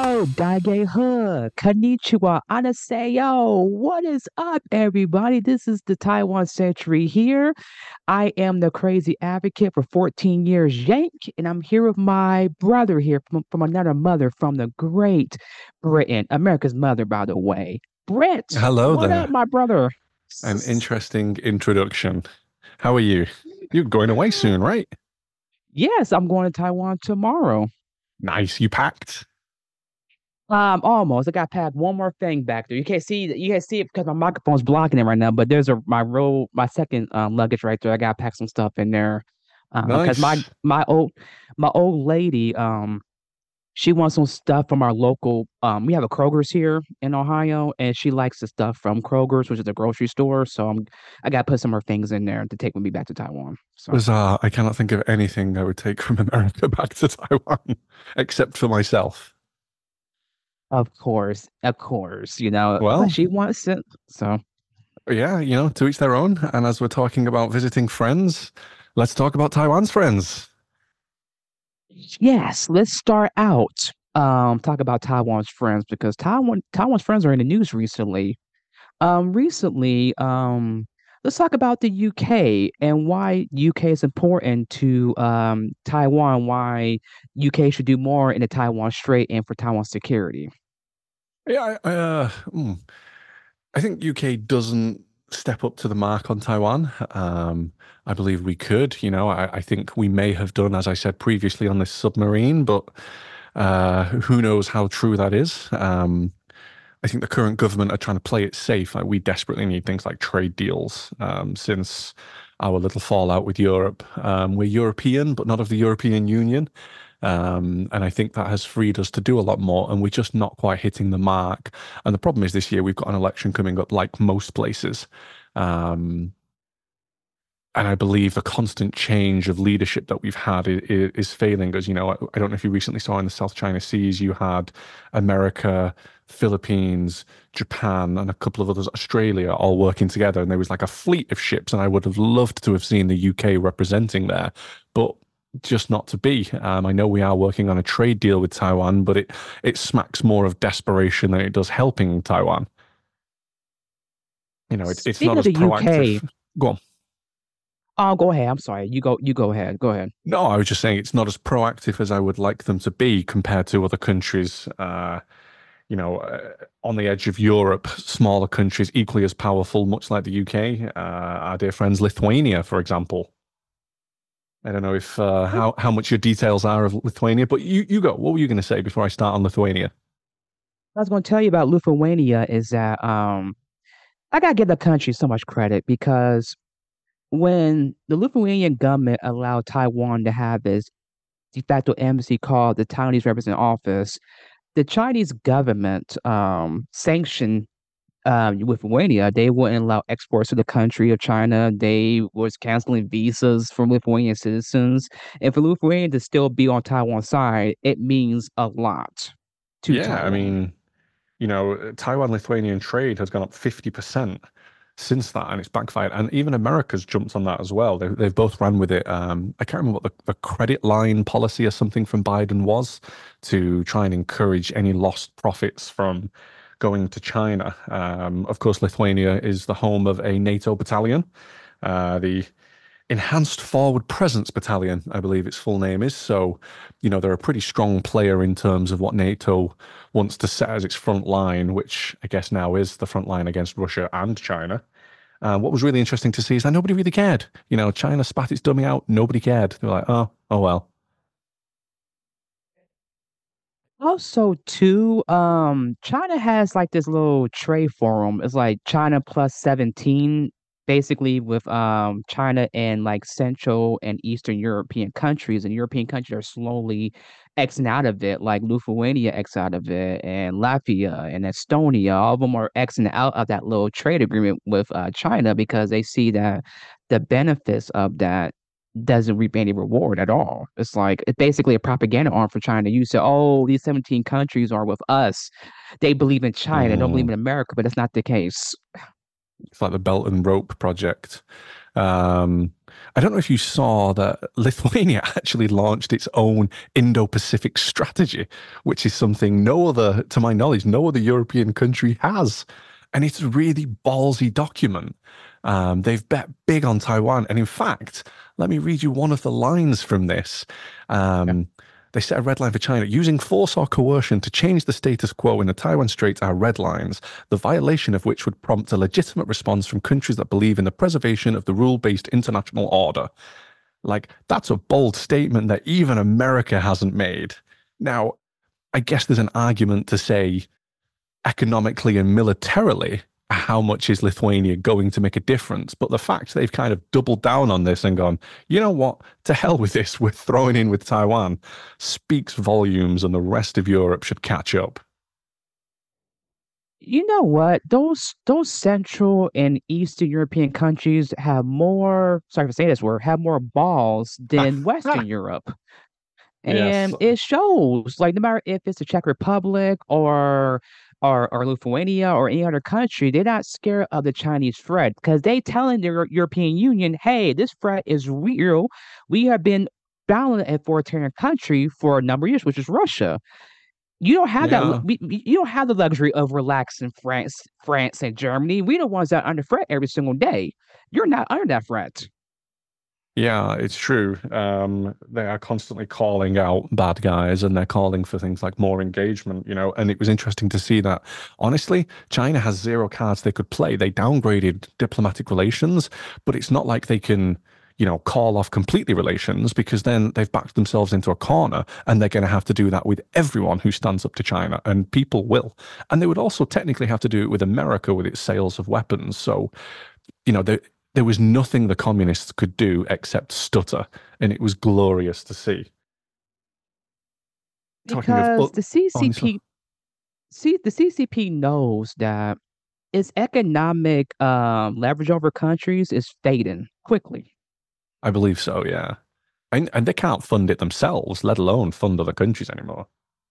Daige He, Konnichiwa, Anasayo. What is up, everybody? This is the Taiwan Century here. I am the crazy advocate for 14 years, Yank, and I'm here with my brother here from another mother from the great Britain, America's mother, by the way. Brett, Hello what up, there. my brother? An interesting introduction. How are you? You're going away soon, right? Yes, I'm going to Taiwan tomorrow. Nice. You packed? Almost. I got packed one more thing back there. You can't see it because my microphone's blocking it right now. But there's my second luggage right there. I got to pack some stuff in there. Because Nice. my old lady she wants some stuff from our local we have a Kroger's here in Ohio, and she likes the stuff from Kroger's, which is a grocery store. So I got to put some more things in there to take with me back to Taiwan. So Bizarre. I cannot think of anything I would take from America back to Taiwan, except for myself. of course, you know, but Well, she wants it. So. yeah, to each their own. And as we're talking about visiting friends, let's talk about Taiwan's friends. Yes, let's start out talk about Taiwan's friends because Taiwan's friends are in the news recently. Let's talk about the UK and why UK is important to Taiwan, why UK should do more in the Taiwan Strait and for Taiwan security. Yeah, I think UK doesn't step up to the mark on Taiwan. I believe we could, I think we may have done, as I said previously, on this submarine, but who knows how true that is. I think the current government are trying to play it safe. Like we desperately need things like trade deals, since our little fallout with Europe. We're European, but not of the European Union. And I think that has freed us to do a lot more, and we're just not quite hitting the mark. And the problem is this year we've got an election coming up, like most places. Um, and I believe the constant change of leadership that we've had is failing us. I don't know if you recently saw in the South China Seas, you had America, Philippines, Japan, and a couple of others, Australia, all working together. And there was like a fleet of ships, and I would have loved to have seen the UK representing there, but just not to be. I know we are working on a trade deal with Taiwan, but it smacks more of desperation than it does helping Taiwan. It's not Speaking of as the UK, proactive. Go on. oh, go ahead. I'm sorry. You go ahead. Go ahead. No, I was just saying it's not as proactive as I would like them to be compared to other countries, on the edge of Europe, smaller countries equally as powerful, much like the UK. Our dear friends Lithuania, for example. I don't know if how much your details are of Lithuania, but you go. What were you going to say before I start on Lithuania? I was going to tell you about Lithuania is that I gotta give the country so much credit because when the Lithuanian government allowed Taiwan to have this de facto embassy called the Taiwanese Representative Office, the Chinese government sanctioned Lithuania. They wouldn't allow exports to the country of China. They was canceling visas from Lithuanian citizens. And for Lithuania to still be on Taiwan's side, it means a lot to Yeah, I Taiwan. mean, Taiwan-Lithuanian trade has gone up 50% since that, and it's backfired. And even America's jumped on that as well. They've both ran with it. I can't remember what the credit line policy or something from Biden was to try and encourage any lost profits from going to China. Of course, Lithuania is the home of a NATO battalion, the Enhanced Forward Presence Battalion, I believe its full name is. So, they're a pretty strong player in terms of what NATO wants to set as its front line, which I guess now is the front line against Russia and China. What was really interesting to see is that nobody really cared. China spat its dummy out. Nobody cared. They were like, oh well. Also, too, China has like this little trade forum. It's like China plus 17, basically with China and like Central and Eastern European countries, and European countries are slowly Xing out of it, like Lithuania X out of it, and Latvia and Estonia. All of them are Xing out of that little trade agreement with China because they see that the benefits of that doesn't reap any reward at all. It's basically a propaganda arm for China. You say, oh, these 17 countries are with us. They believe in China, don't believe Mm, in America, but that's not the case. it's like the Belt and Rope project. Um, I don't know if you saw that Lithuania actually launched its own Indo-Pacific strategy, which is something no other, to my knowledge, no other European country has. And it's a really ballsy document. They've bet big on Taiwan. And in fact, let me read you one of the lines from this. Yeah. Um, they set a red line for China. Using force or coercion to change the status quo in the Taiwan Straits are red lines, the violation of which would prompt a legitimate response from countries that believe in the preservation of the rule-based international order. Like, that's a bold statement that even America hasn't made. Now, I guess there's an argument to say economically and militarily, how much is Lithuania going to make a difference? But the fact they've kind of doubled down on this and gone, you know what, to hell with this, we're throwing in with Taiwan, speaks volumes, and the rest of Europe should catch up. You know what? Those Central and Eastern European countries have more, sorry for saying this word, have more balls than Western Europe. Yes. And it shows, like no matter if it's the Czech Republic or Lithuania or any other country, they're not scared of the Chinese threat because they telling the European Union, hey, this threat is real. We have been battling a authoritarian country for a number of years, which is Russia. You don't have that. Yeah. You don't have the luxury of relaxing France and Germany. We the ones that are under threat every single day. You're not under that threat. Yeah, it's true. They are constantly calling out bad guys and they're calling for things like more engagement, you know. And it was interesting to see that, honestly, China has zero cards they could play. They downgraded diplomatic relations, but it's not like they can, call off completely relations because then they've backed themselves into a corner and they're going to have to do that with everyone who stands up to China, and people will. And they would also technically have to do it with America with its sales of weapons. So, there was nothing the communists could do except stutter, and it was glorious to see. Talking of, Because oh, the honestly, CCP see the CCP knows that its economic leverage over countries is fading quickly. I believe so, yeah. And they can't fund it themselves, let alone fund other countries anymore.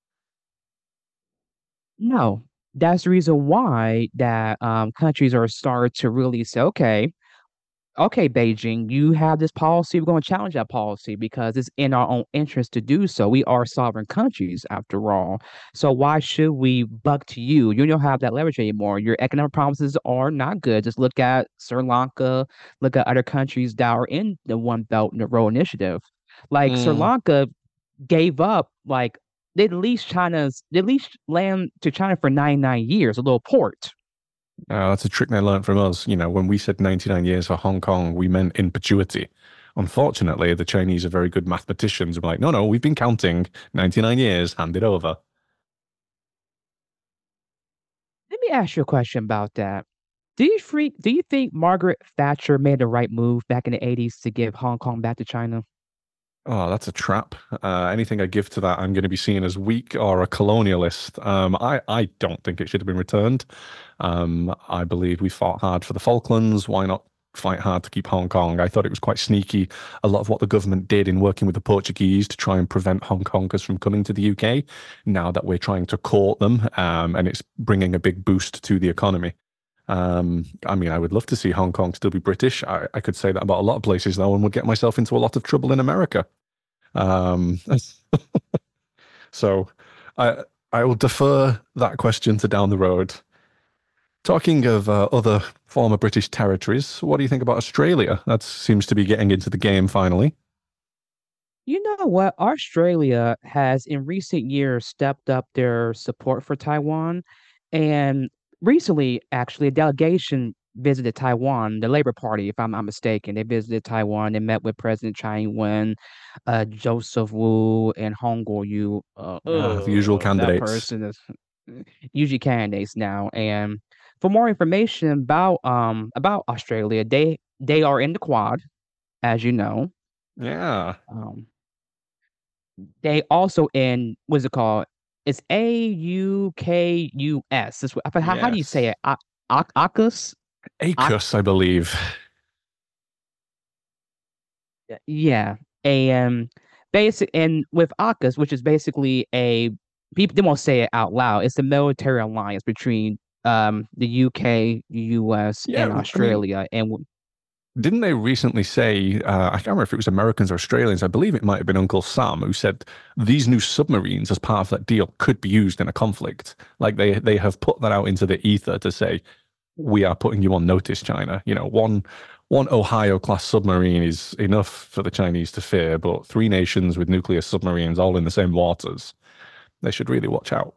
No, that's the reason why that countries are starting to really say, okay, Beijing, you have this policy. We're going to challenge that policy because it's in our own interest to do so. We are sovereign countries, after all. So why should we buck to you? You don't have that leverage anymore. Your economic promises are not good. Just look at Sri Lanka, look at other countries that are in the One Belt and the Road Initiative. Like Sri Mm. Lanka gave up, like they leased land to China for 99 years, a little port. That's a trick they learned from us. When we said 99 years for Hong Kong, we meant in perpetuity. Unfortunately, the Chinese are very good mathematicians. We're like, no, no, we've been counting 99 years, hand it over. Let me ask you a question about that. Do you think Margaret Thatcher made the right move back in the 80s to give Hong Kong back to China? Oh, that's a trap. Anything I give to that, I'm going to be seen as weak or a colonialist. I don't think it should have been returned. I believe we fought hard for the Falklands. Why not fight hard to keep Hong Kong? I thought it was quite sneaky. A lot of what the government did in working with the Portuguese to try and prevent Hong Kongers from coming to the UK, now that we're trying to court them, and it's bringing a big boost to the economy. I mean, I would love to see Hong Kong still be British. I could say that about a lot of places, though, and would get myself into a lot of trouble in America. Um, so I I will defer that question to down the road. Talking of other former British territories, what do you think about Australia? That seems to be getting into the game finally. You know what? Australia has in recent years stepped up their support for Taiwan. And recently, actually, a delegation visited Taiwan, the Labor Party, if I'm not mistaken. They visited Taiwan and met with President Tsai Ing-wen, Joseph Wu, and Hong Guo-yu. The usual That candidates. person is usually candidates now. And for more information about Australia, they are in the Quad, as you know. Yeah. Um, they also in what's it called? It's AUKUS. How do you say Yes. it? AUKUS? Ak- ACUS, I believe. yeah. And basic and with AUKUS, which is basically a people they won't say it out loud. It's a military alliance between the UK, US, Yeah, and I mean, Australia. And didn't they recently say, I can't remember if it was Americans or Australians, I believe it might have been Uncle Sam who said these new submarines, as part of that deal, could be used in a conflict. Like they have put that out into the ether to say, we are putting you on notice, China. You know, one Ohio class submarine is enough for the Chinese to fear, but three nations with nuclear submarines all in the same waters, they should really watch out.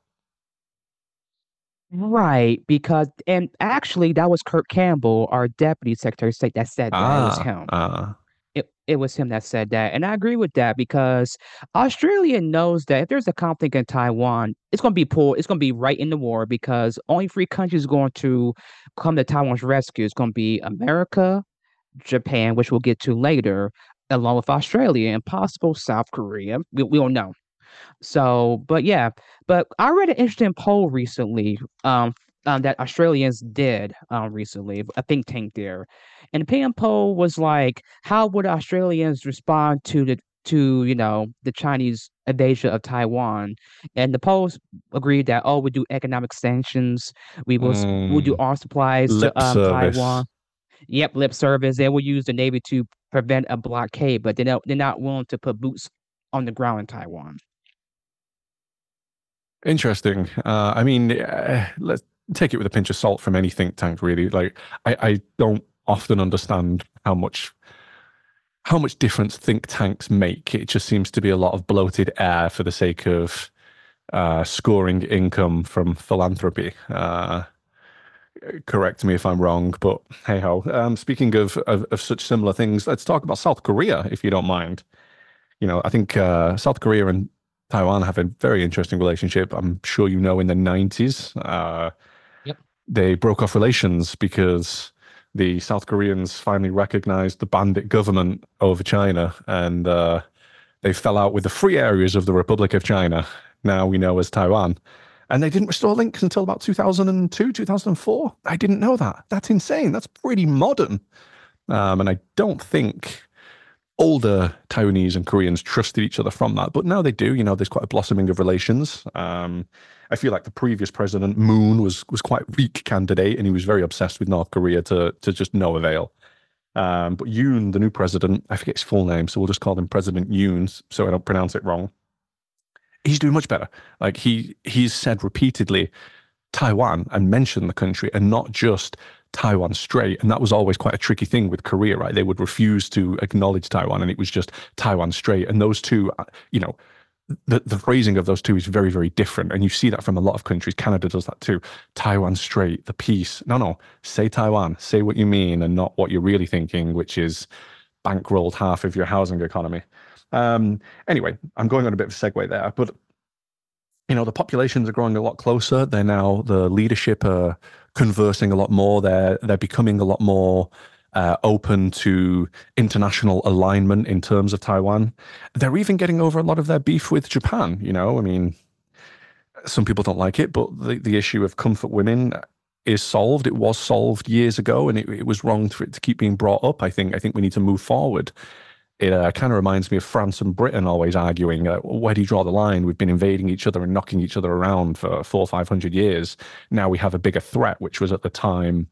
Right, because and actually that was Kurt Campbell, our deputy secretary of state, that said that. It was Ah, him. ah, It was him that said that. And I agree with that because Australia knows that if there's a conflict in Taiwan, it's gonna be right in the war because only three countries going to come to Taiwan's rescue. It's gonna be America, Japan, which we'll get to later, along with Australia and possible South Korea. We don't know. So, but yeah, but I read an interesting poll recently, that Australians did recently, a think tank there. And the opinion poll was like, how would Australians respond to the Chinese invasion of Taiwan? And the polls agreed that, oh, we do economic sanctions, we'll do mm, arms supplies to lip service. Taiwan. Yep, lip service. They will use the Navy to prevent a blockade, but they're not willing to put boots on the ground in Taiwan. Interesting. I mean, let's take it with a pinch of salt from any think tank, really. Like, I don't often understand how much difference think tanks make. It just seems to be a lot of bloated air for the sake of scoring income from philanthropy. Correct me if I'm wrong, but hey ho. Speaking of such similar things, let's talk about South Korea, if you don't mind. You know, I think South Korea and Taiwan have a very interesting relationship. I'm sure you know in the 90s, Yep. they broke off relations because the South Koreans finally recognized the bandit government over China and they fell out with the free areas of the Republic of China, now we know as Taiwan. And they didn't restore links until about 2002, 2004. I didn't know that. That's insane. That's pretty modern. And I don't think older Taiwanese and Koreans trusted each other from that, but now they do. You know, there's quite a blossoming of relations. I feel like the previous president Moon was quite a weak candidate, and he was very obsessed with North Korea to just no avail. But Yoon, the new president, I forget his full name, so we'll just call him President Yoon, so I don't pronounce it wrong. He's doing much better. Like he's said repeatedly Taiwan and mention the country and not just Taiwan straight. And that was always quite a tricky thing with Korea, right? They would refuse to acknowledge Taiwan and it was just Taiwan straight. And those two, you know, the phrasing of those two is very, very different. And you see that from a lot of countries. Canada does that too. Taiwan straight, the peace. No, no, say Taiwan, say what you mean and not what you're really thinking, which is bankrolled half of your housing economy. Anyway, I'm going on a bit of a segue there, but you know, the populations are growing a lot closer. They're now the leadership are conversing a lot more. They're becoming a lot more open to international alignment in terms of Taiwan. They're even getting over a lot of their beef with Japan. You know, I mean, some people don't like it, but the issue of comfort women is solved. It was solved years ago, and it was wrong for it to keep being brought up. I think we need to move forward. It kind of reminds me of France and Britain always arguing, where do you draw the line? We've been invading each other and knocking each other around for 400 or 500 years. Now we have a bigger threat, which was at the time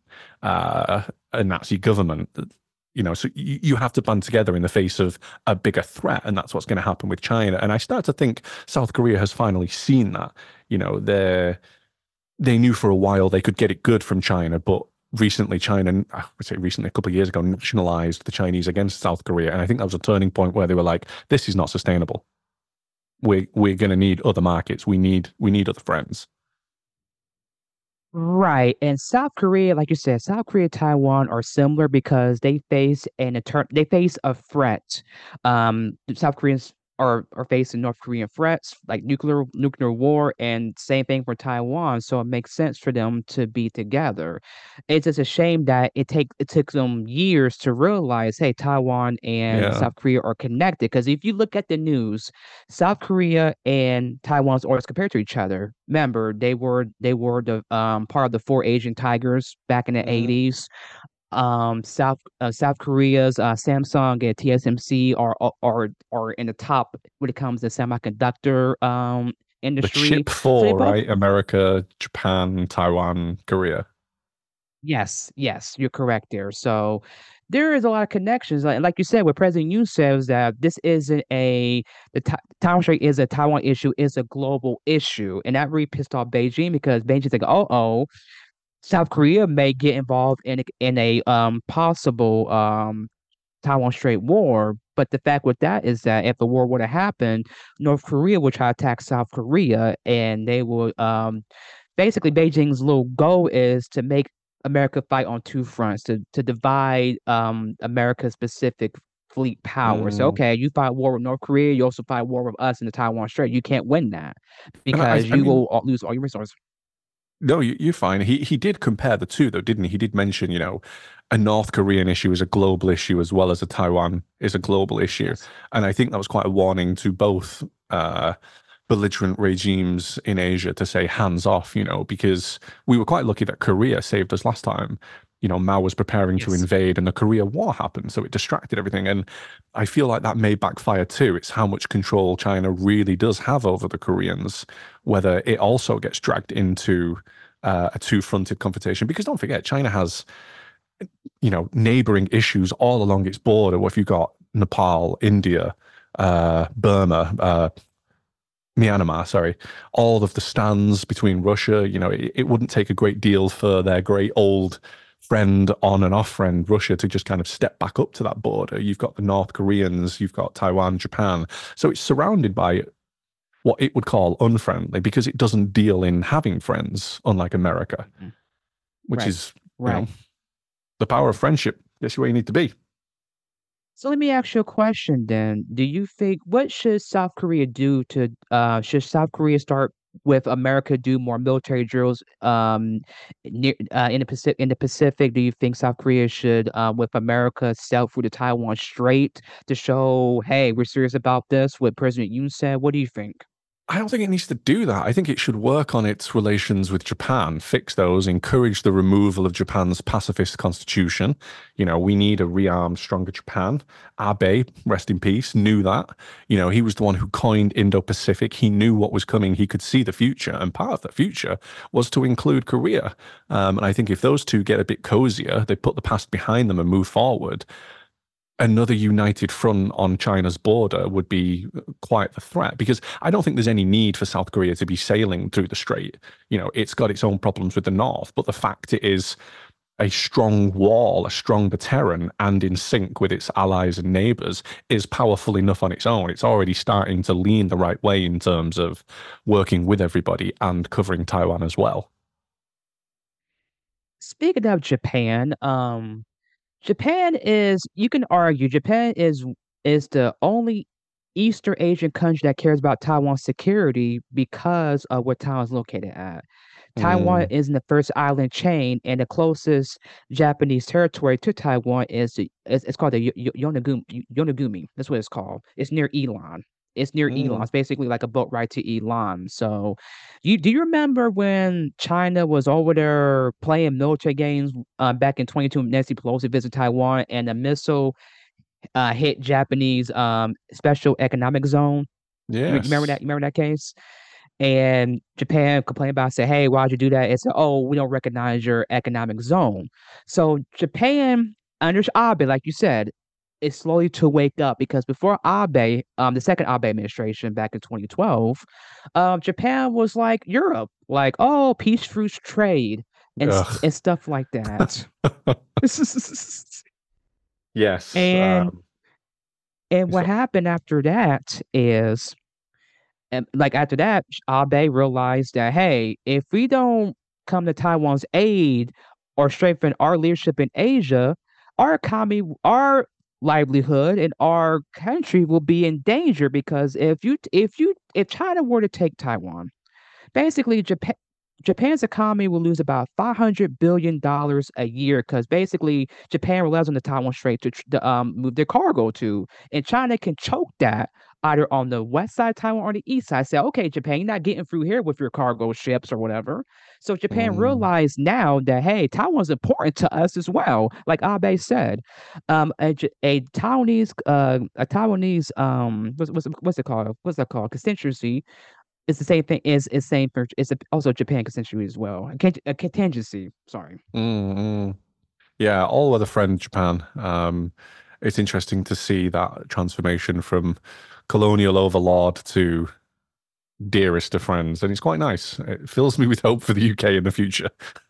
a Nazi government. You know, so you have to band together in the face of a bigger threat, and that's what's going to happen with China. And I start to think South Korea has finally seen that. You know, they knew for a while they could get it good from China, but recently China, I would say recently, a couple of years ago, nationalized the Chinese against South Korea. And I think that was a turning point where they were like, this is not sustainable. We're going to need other markets. We need other friends. Right. And South Korea, like you said, South Korea, Taiwan are similar because they face a threat. The South Koreans are facing North Korean threats like nuclear war, and same thing for Taiwan. So it makes sense for them to be together. It's just a shame that it took them years to realize, hey, Taiwan and Yeah. South Korea are connected. Because if you look at the news, South Korea and Taiwan's always compared to each other. Remember, they were the part of the four Asian tigers back in the Mhm. 80s. South Korea's Samsung and TSMC are in the top when it comes to semiconductor The industry. chip So they four, both right? America, Japan, Taiwan, Korea. Yes, yes, you're correct there. So there is a lot of connections. Like you said, what President Yoon says that this isn't Taiwan Strait is a Taiwan issue, is a global issue, and that really pissed off Beijing because Beijing's like, oh, South Korea may get involved in a possible Taiwan Strait war. But the fact with that is that if the war were to happen, North Korea would try to attack South Korea, and they will basically Beijing's little goal is to make America fight on two fronts to divide America's Pacific fleet power. So Mm. okay, you fight war with North Korea, you also fight war with us in the Taiwan Strait. You can't win that And because I you mean, will lose all your resources. no, you're fine. He did compare the two, though, didn't he? He did mention, a North Korean issue is a global issue as well as a Taiwan is a global issue. Yes. And I think that was quite a warning to both belligerent regimes in Asia to say hands off, because we were quite lucky that Korea saved us last time. Mao was preparing to Yes. invade and the Korea War happened, so it distracted everything. And I feel like that may backfire too. It's how much control China really does have over the Koreans, whether it also gets dragged into a two-fronted confrontation. Because don't forget, China has, neighboring issues all along its border. What if you've got Nepal, India, Burma, Myanmar, sorry, all of the stands between Russia, it wouldn't take a great deal for their great old friend on and off friend, Russia, to just kind of step back up to that border. You've got the North Koreans, you've got Taiwan, Japan. So it's surrounded by what it would call unfriendly because it doesn't deal in having friends, unlike America, Mhm. which Right. is, Right. the power of friendship. That's where you need to be. So let me ask you a question then. Do you think what should South Korea do to should South Korea start with America do more military drills in the Pacific? Do you think South Korea should with America sail through the Taiwan Strait to show, hey, we're serious about this, what President Yoon said? What do you think? I don't think it needs to do that. I think it should work on its relations with Japan, fix those, encourage the removal of Japan's pacifist constitution. We need a rearmed, stronger Japan. Abe, rest in peace, knew that. He was the one who coined Indo-Pacific. He knew what was coming. He could see the future. And part of the future was to include Korea. And I think if those two get a bit cozier, they put the past behind them and move forward, another united front on China's border would be quite the threat because I don't think there's any need for South Korea to be sailing through the strait. It's got its own problems with the North, but the fact it is a strong wall, a strong deterrent, and in sync with its allies and neighbors is powerful enough on its own. It's already starting to lean the right way in terms of working with everybody and covering Taiwan as well. Speaking of Japan, Japan is, you can argue, is the only Eastern Asian country that cares about Taiwan's security because of where Taiwan is located at. Taiwan Mm, is in the first island chain, and the closest Japanese territory to Taiwan it's called the Yonaguni. That's what it's called. It's near Elon. It's near Elon. mm. It's basically like a boat ride to Elon. So, do you remember when China was over there playing military games back in 22 when Nancy Pelosi visited Taiwan and a missile hit Japanese special economic zone? You remember Yes. that? You remember that case? And Japan complained about, say, hey, why'd you do that? It said, oh, we don't recognize your economic zone. So Japan, under Abe, like you said, is slowly to wake up because before Abe, the second Abe administration back in 2012, Japan was like Europe, like, oh, peace through trade Ugh. and stuff like that. Yes. and and what So, happened after that is and like after that, Abe realized that hey, if we don't come to Taiwan's aid or strengthen our leadership in Asia, our economy, our livelihood, and our country will be in danger because if China were to take Taiwan, basically Japan's economy will lose about $500 billion a year because basically Japan relies on the Taiwan Strait to move their cargo to, and China can choke that either on the west side of Taiwan or the east side. Say, okay, Japan, you're not getting through here with your cargo ships or whatever. So Japan mm, realized now that hey, Taiwan's important to us as well. Like Abe said, a Taiwanese what's it called? What's that called? Constituency it's the same thing. Is same for also Japan consensually as well. A contingency. Sorry. mm. Yeah, all weather friend Japan. It's interesting to see that transformation from colonial overlord to dearest of friends, and it's quite nice. It fills me with hope for the UK in the future.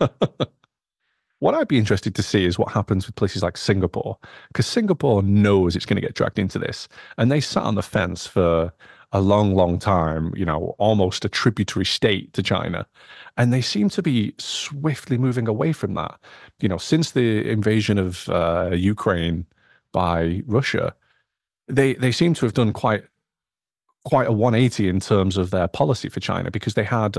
What I'd be interested to see is what happens with places like Singapore, because Singapore knows it's going to get dragged into this, and they sat on the fence for a long, long time, almost a tributary state to China. And they seem to be swiftly moving away from that. Since the invasion of Ukraine by Russia, they seem to have done quite a 180 in terms of their policy for China because they had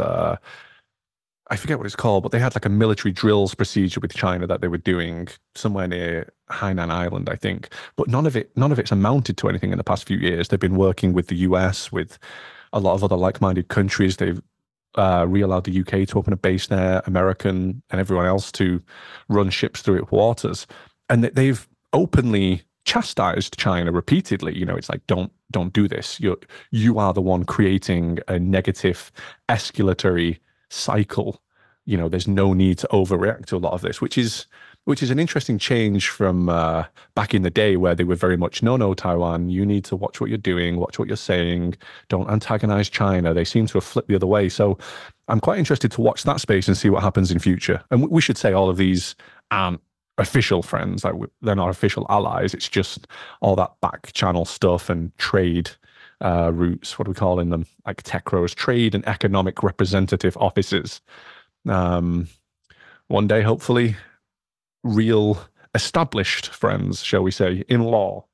I forget what it's called, but they had like a military drills procedure with China that they were doing somewhere near Hainan Island, I think. But none of it's amounted to anything in the past few years. They've been working with the US, with a lot of other like-minded countries. They've re-allowed the UK to open a base there, American and everyone else to run ships through its waters, and they've openly chastised China repeatedly. It's like don't do this. You are the one creating a negative escalatory cycle. There's no need to overreact to a lot of this, which is an interesting change from back in the day where they were very much no, Taiwan, you need to watch what you're doing, watch what you're saying, don't antagonize China. They seem to have flipped the other way. So I'm quite interested to watch that space and see what happens in future. And we should say all of these aren't official friends, like they're not official allies. It's just all that back channel stuff and trade routes. What are we calling them? Like TECROs, trade and economic representative offices. Um, One day, hopefully, real established friends, shall we say, in law.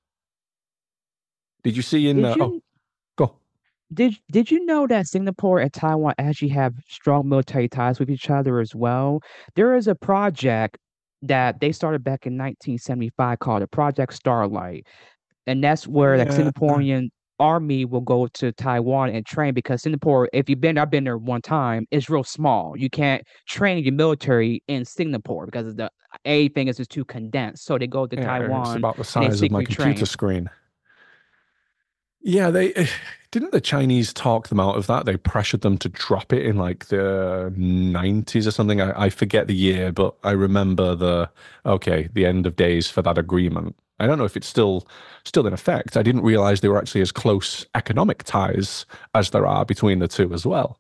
Did you see in? Did Oh, you go. did you know that Singapore and Taiwan actually have strong military ties with each other as well? There is a project that they started back in 1975 called the Project Starlight, and that's where like Yeah, Singaporean army will go to Taiwan and train because Singapore, if you've been, I've been there one time, it's real small. You can't train your military in Singapore because the everything is just too condensed. So they go to yeah, it's Taiwan about the and they size of my secretly computer train. screen. Yeah, they didn't the Chinese talk them out of that. They pressured them to drop it in like the 90s or something. I forget the year, but I remember the end of days for that agreement. I don't know if it's still in effect. I didn't realize they were actually as close economic ties as there are between the two as well.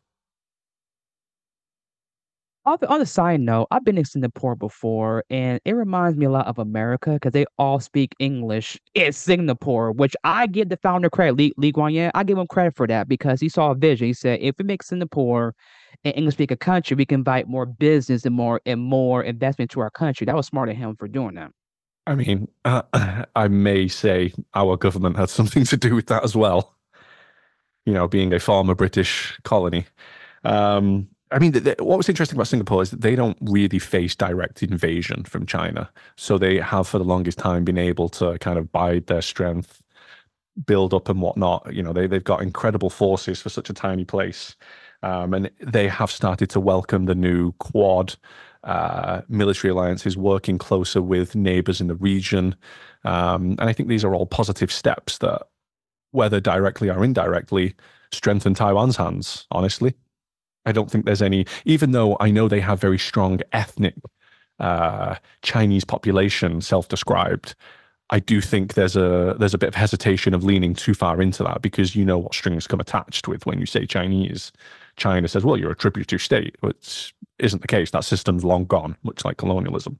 On the side note, I've been in Singapore before, and it reminds me a lot of America because they all speak English in Singapore, which I give the founder credit, Lee Kuan Yew. I give him credit for that because he saw a vision. He said, if we make Singapore an English-speaking country, we can invite more business and more investment to our country. That was smart of him for doing that. I mean, I may say our government had something to do with that as well, being a former British colony. I mean, what was interesting about Singapore is that they don't really face direct invasion from China. So they have, for the longest time, been able to kind of bide their strength, build up and whatnot. They've got incredible forces for such a tiny place. And they have started to welcome the new Quad military alliances, working closer with neighbors in the region. And I think these are all positive steps that, whether directly or indirectly, strengthen Taiwan's hands, honestly. I don't think there's any, even though I know they have very strong ethnic Chinese population, self-described. I do think there's a bit of hesitation of leaning too far into that because you know what strings come attached with when you say Chinese. China says, "Well, you're a tributary state," which isn't the case. That system's long gone, much like colonialism.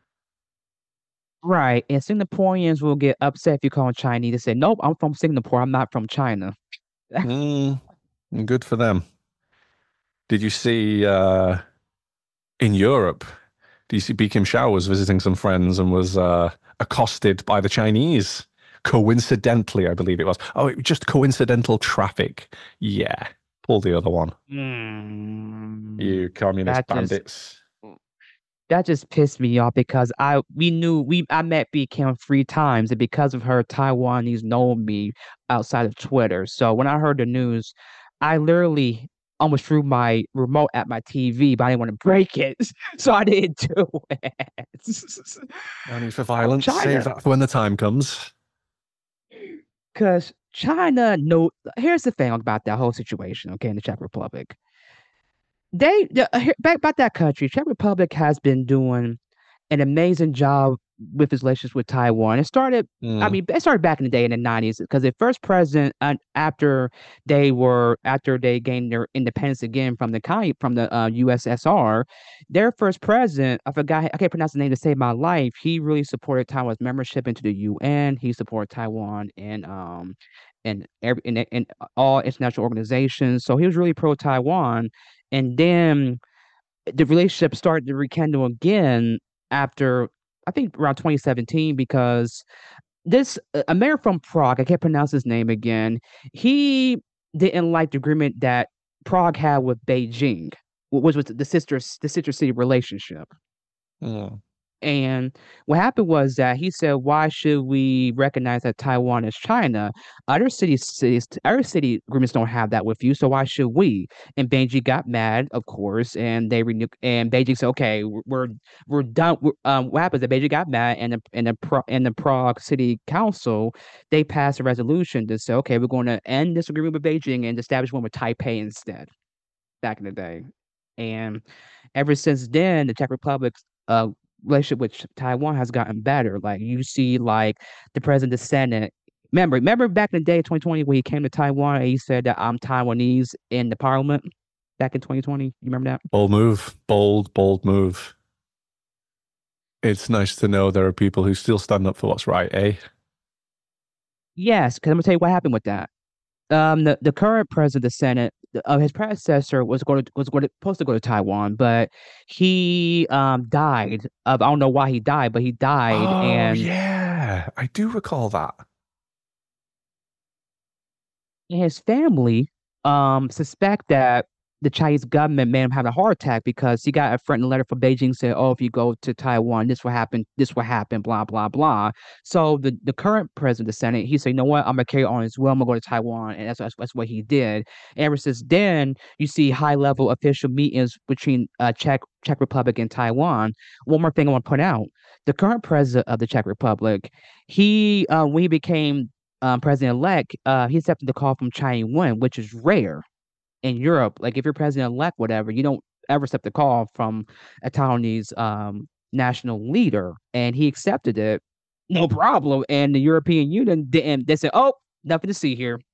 Right. And Singaporeans will get upset if you call them Chinese. They say, nope, I'm from Singapore. I'm not from China. Mm, Good for them. Did you see in Europe? Do you see Kim Shao was visiting some friends and was accosted by the Chinese? Coincidentally, I believe it was. Oh, it was just coincidental traffic. Yeah, pull the other one. Mm, You communist that just bandits. that just pissed me off because I met B Kim 3 times and because of her Taiwanese know me outside of Twitter. So when I heard the news, I literally almost threw my remote at my TV, but I didn't want to break it, so I didn't do it. No need for violence. Save China, that for when the time comes. because China know. Here's the thing about that whole situation. Okay, in the Czech Republic, back about that country. Czech Republic has been doing an amazing job with his relations with Taiwan. I Mm, mean, it started back in the day in the 90s because the first president, after they gained their independence again from the USSR, their first president, I can't pronounce the name to save my life. He really supported Taiwan's membership into the UN. He supported Taiwan in all international organizations. So he was really pro Taiwan. And then the relationship started to rekindle again after I think around 2017 because a mayor from Prague, I can't pronounce his name again, he didn't like the agreement that Prague had with Beijing, which was the sister city relationship. mm. And what happened was that he said, "Why should we recognize that Taiwan is China? Other city agreements don't have that with you, so why should we?" And Beijing got mad, of course, and they renewed. And Beijing said, "Okay, we're done." What happens? That Beijing got mad, and the Prague City Council they passed a resolution to say, "Okay, we're going to end this agreement with Beijing and establish one with Taipei instead." Back in the day. And ever since then, the Czech Republic's relationship with Taiwan has gotten better. Like you see, like the president of the Senate. Remember back in the day, 2020, when he came to Taiwan and he said that I'm Taiwanese in the parliament back in 2020. You remember that? Bold move, bold move. It's nice to know there are people who still stand up for what's right, eh? Yes, because I'm gonna tell you what happened with that. The current president of the Senate, his predecessor was supposed to go to Taiwan, but he died. I don't know why he died, but he died, Oh, and yeah, I do recall that. his family suspect that the Chinese government made him have a heart attack because he got a threatening letter from Beijing saying, "Oh, if you go to Taiwan, this will happen, blah blah blah." So the current president of the Senate, he said, "You know what? I'm gonna carry on as well. I'm gonna go to Taiwan," and that's what he did. Ever since then, you see high level official meetings between Czech Republic and Taiwan. One more thing I want to point out: the current president of the Czech Republic, when he became president-elect, he accepted the call from China Ing-wen, which is rare in Europe. Like if you're president-elect, whatever, you don't ever accept the call from a Taiwanese national leader, and he accepted it, no problem. And the European Union didn't. They said, "Oh, nothing to see here."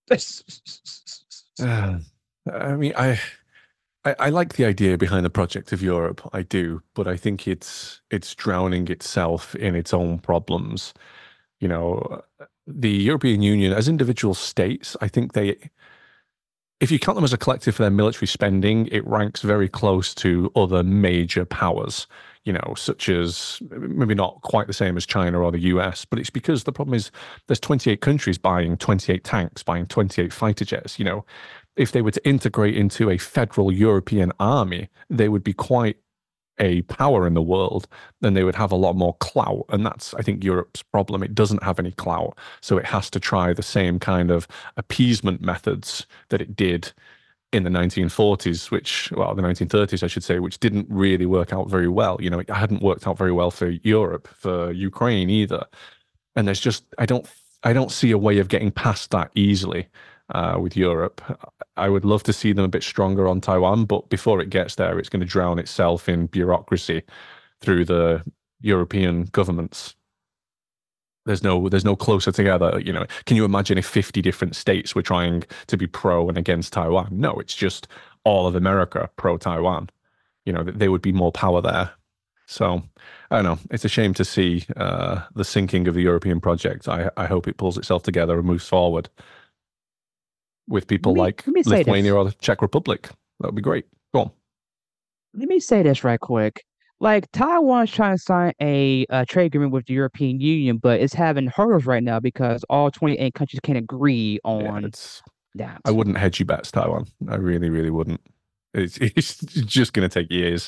Uh, I mean, I like the idea behind the project of Europe. I do, but I think it's drowning itself in its own problems. You know, the European Union, as individual states, I think if you count them as a collective for their military spending, it ranks very close to other major powers, such as maybe not quite the same as China or the US, but it's because the problem is there's 28 countries buying 28 tanks, buying 28 fighter jets. If they were to integrate into a federal European army, they would be quite a power in the world, then they would have a lot more clout. And that's, I think, Europe's problem. It doesn't have any clout. So it has to try the same kind of appeasement methods that it did in the 1940s, the 1930s, I should say, which didn't really work out very well. It hadn't worked out very well for Europe, for Ukraine either. And I don't see a way of getting past that easily with Europe. I would love to see them a bit stronger on Taiwan, but before it gets there, it's going to drown itself in bureaucracy through the European governments. There's no closer together. Can you imagine if 50 different states were trying to be pro and against Taiwan? No, it's just all of America pro Taiwan. There would be more power there. So I don't know. It's a shame to see the sinking of the European project. I hope it pulls itself together and moves forward with let people me like let me say Lithuania this. or the Czech Republic. That would be great. Go on. Let me say this right quick. Like Taiwan's trying to sign a trade agreement with the European Union, but it's having hurdles right now because all 28 countries can't agree Yeah, on it's. I that. wouldn't hedge you bets, Taiwan. I really, really wouldn't. It's just going to take years.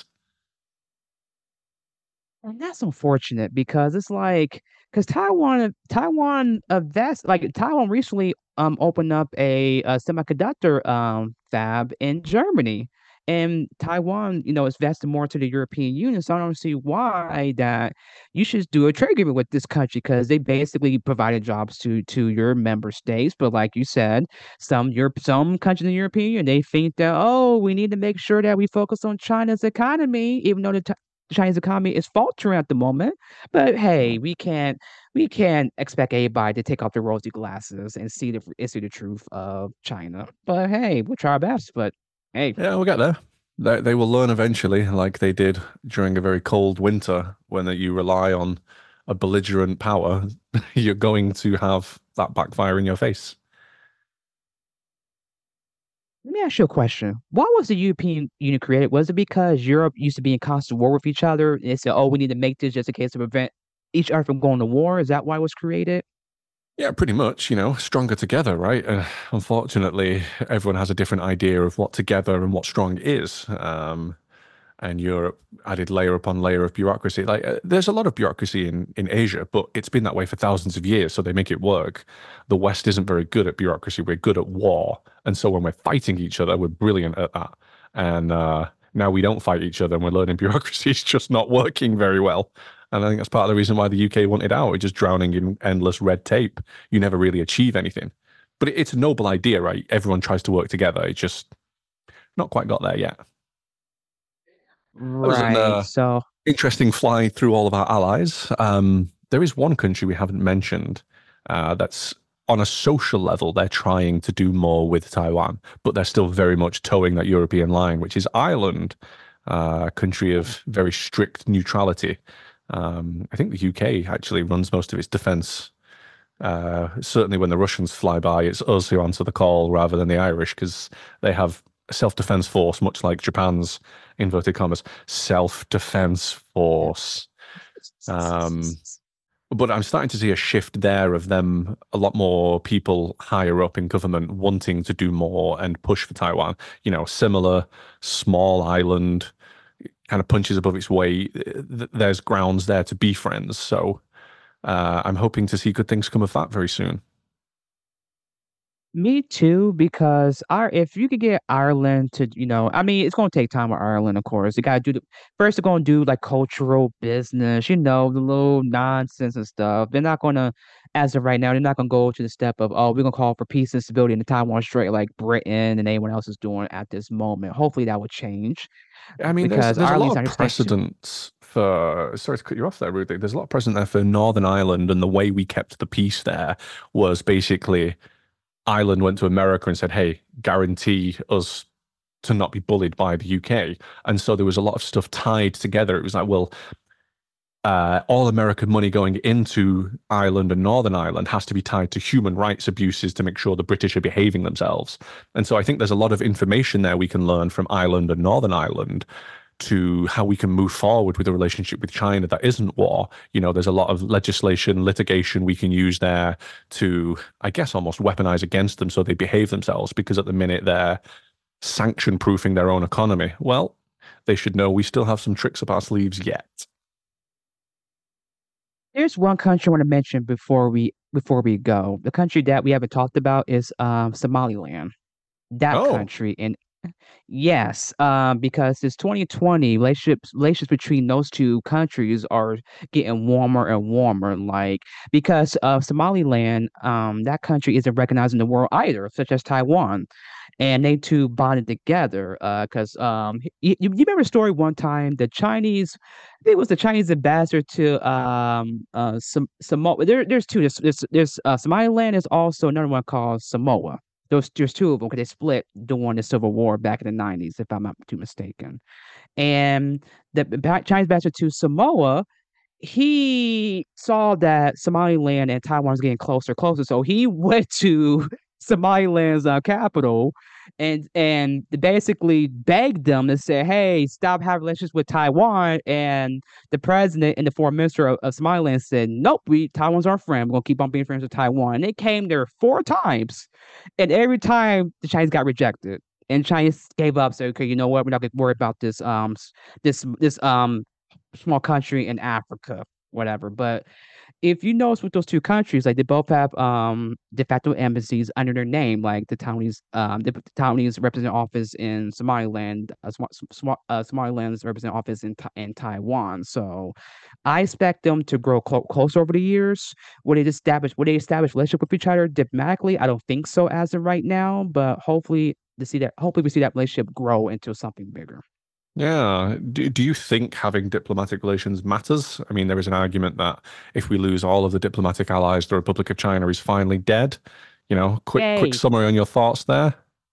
And that's unfortunate because it's like because Taiwan recently opened up a semiconductor fab in Germany. And Taiwan, is vested more to the European Union. So I don't see why that you should do a trade agreement with this country because they basically provided jobs to your member states. But like you said, some countries in the European Union, they think that, oh, we need to make sure that we focus on China's economy, even though the Chinese economy is faltering at the moment. But hey, Mm. we can't expect everybody to take off their rosy glasses and see the truth of China. But hey, we'll try our best. But hey, Yeah, we'll get there. They will learn eventually, like they did during a very cold winter, when you rely on a belligerent power, you're going to have that backfire in your face. let me ask you a question. Why was the European Union created? Was it because Europe used to be in constant war with each other? And they said, oh, we need to make this just in case to prevent each other from going to war. Is that why it was created? Yeah, pretty much, stronger together, right? Unfortunately, everyone has a different idea of what together and what strong is. And Europe added layer upon layer of bureaucracy. Like, there's a lot of bureaucracy in Asia, but it's been that way for thousands of years, so they make it work. The West isn't very good at bureaucracy. We're good at war, and so when we're fighting each other, we're brilliant at that. And now we don't fight each other, and we're learning bureaucracy is just not working very well. And I think that's part of the reason why the UK wanted out. It's just drowning in endless red tape. You never really achieve anything. But it's a noble idea, right? Everyone tries to work together. It's just not quite got there yet. That was an Right. So interesting fly through all of our allies. There is one country we haven't mentioned that's on a social level, they're trying to do more with Taiwan, but they're still very much towing that European line, which is Ireland, a country of very strict neutrality. I think the UK actually runs most of its defense. Certainly, when the Russians fly by, it's us who answer the call rather than the Irish because they have a self-defense force, much like Japan's inverted commas self-defense force. Um, but I'm starting to see a shift there of them, a lot more people higher up in government wanting to do more and push for Taiwan. Similar small island kind of punches above its weight. There's grounds there to be friends. So I'm hoping to see good things come of that very soon. me too, because our if you could get Ireland to, I mean, it's gonna take time with Ireland, of course. They gotta do the first they're gonna do like cultural business, the little nonsense and stuff. They're not gonna, as of right now, they're not gonna go to the step of, oh, we're gonna call for peace and stability in the Taiwan Strait like Britain and anyone else is doing at this moment. Hopefully that will change I mean, there's because there's a lot Ireland's of not just next to. precedent for. Sorry to cut you off there, Rudy. There's a lot of precedent there for Northern Ireland, and the way we kept the peace there was basically Ireland went to America and said, "Hey, guarantee us to not be bullied by the UK." And so there was a lot of stuff tied together. It was like, well, all American money going into Ireland and Northern Ireland has to be tied to human rights abuses to make sure the British are behaving themselves. And so I think there's a lot of information there we can learn from Ireland and Northern Ireland to how we can move forward with a relationship with China that isn't war. There's a lot of legislation, litigation we can use there to, I guess, almost weaponize against them so they behave themselves because at the minute they're sanction proofing their own economy. Well, they should know we still have some tricks up our sleeves yet. There's one country I want to mention before we go. The country that we haven't talked about is Somaliland. That Oh, country, and yes, because this 2020 relationships between those two countries are getting warmer and warmer. Like because of Somaliland, that country isn't recognized in the world either, such as Taiwan, and they two bonded together. Because you remember a story one time the Chinese, I think it was the Chinese ambassador to Samoa. There's two. There's Somaliland. Is also another one called Samoa. There's two of them because they split during the Civil War back in the 90s, if I'm not too mistaken. And the Chinese ambassador to Samoa, he saw that Somaliland and Taiwan was getting closer, so he went to Somaliland's capital and basically begged them to say, "Hey, stop having relations with Taiwan." And the president and the foreign minister of Somaliland said, "Nope, Taiwan's our friend. We're gonna keep on being friends with Taiwan." And they came there 4 times, and every time the Chinese got rejected. And Chinese gave up, said, "Okay, you know what? We're not gonna worry about this small country in Africa, whatever." But if you notice with those two countries, like they both have de facto embassies under their name, like the Taiwanese representative office in Somaliland, Somaliland's representative office in Taiwan. So I expect them to grow closer over the years. Would they establish relationship with each other diplomatically? I don't think so as of right now, but hopefully we see that relationship grow into something bigger. Yeah. Do you think having diplomatic relations matters? I mean, there is an argument that if we lose all of the diplomatic allies, the Republic of China is finally dead. Quick Yay. summary on your thoughts there.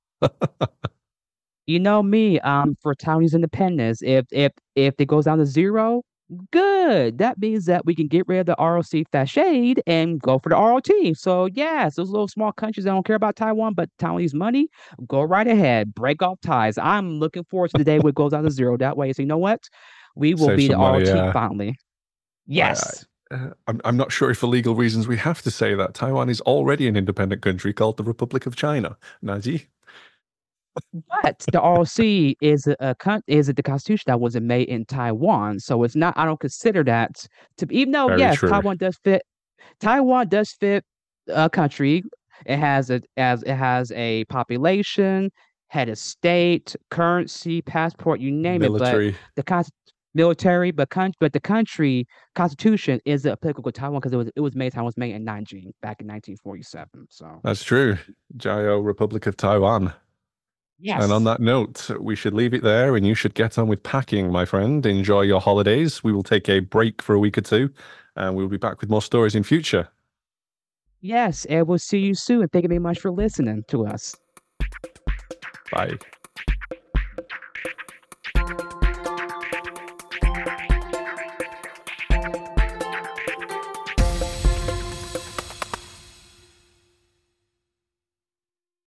You know me, for Taiwanese independence. If it goes down to zero, good. That means that we can get rid of the ROC facade and go for the ROT. So yes, those little small countries that don't care about Taiwan, but Taiwanese money, go right ahead. Break off ties. I'm looking forward to the day where it goes down to zero. That way, so you know what? We will Save be the some money. ROT Yeah. finally. I, Yes. I'm not sure if for legal reasons we have to say that Taiwan is already an independent country called the Republic of China. Naji, But the ROC is is the constitution that wasn't made in Taiwan. So it's not, I don't consider that to be, even though very yes, true. Taiwan does fit a country. It has a population, head of state, currency, passport, you name it. But Military. the military, but the country constitution is applicable to Taiwan because it was made Taiwan was made in Nanjing back in 1947. So That's true. Jio, Republic of Taiwan. And on yes, that note, we should leave it there and you should get on with packing, my friend. Enjoy your holidays. We will take a break for a week or two and we'll be back with more stories in future. yes, and we'll see you soon. Thank you very much for listening to us. Bye.